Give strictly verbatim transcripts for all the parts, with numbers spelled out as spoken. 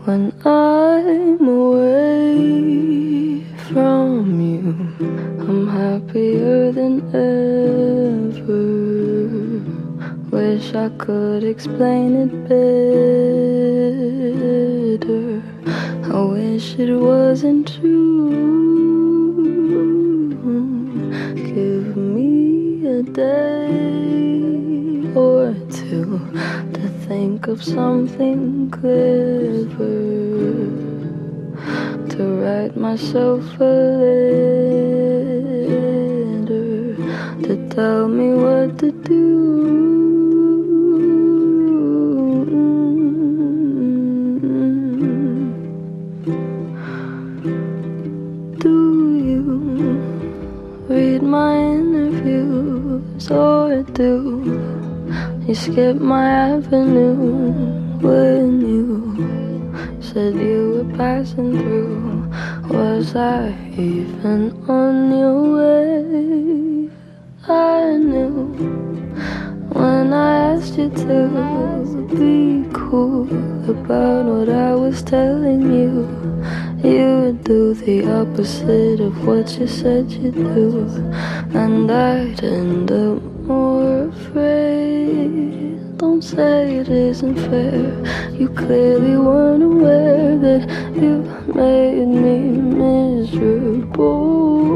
when I'm away from you. I'm happier than ever. Wish I could explain it better. I wish it wasn't true. Give me a day or two to think of something clever, to write myself a letter, to tell me what to do. Read my interviews or do you skip my avenue when you said you were passing through? Was I even on your way? I knew when I asked you to be cool about what I was telling you. You would do the opposite of what you said you'd do, and I'd end up more afraid. Don't say it isn't fair. You clearly weren't aware that you made me miserable.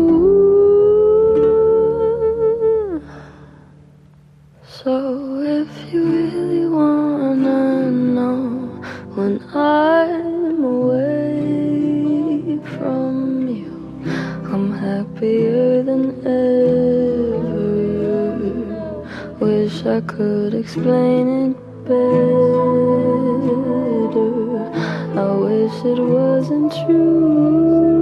So if you really wanna know when I'm away from you, I'm happier than ever. Wish I could explain it better. I wish it wasn't true.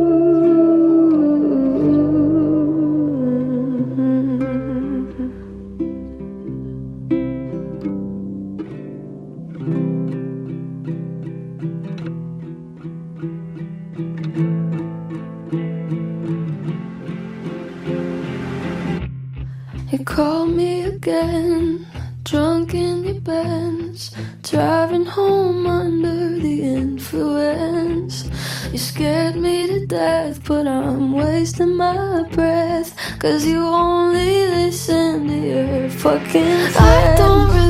You called me again, drunk in your Benz, driving home under the influence. You scared me to death, but I'm wasting my breath, 'cause you only listen to your fucking friends. I don't really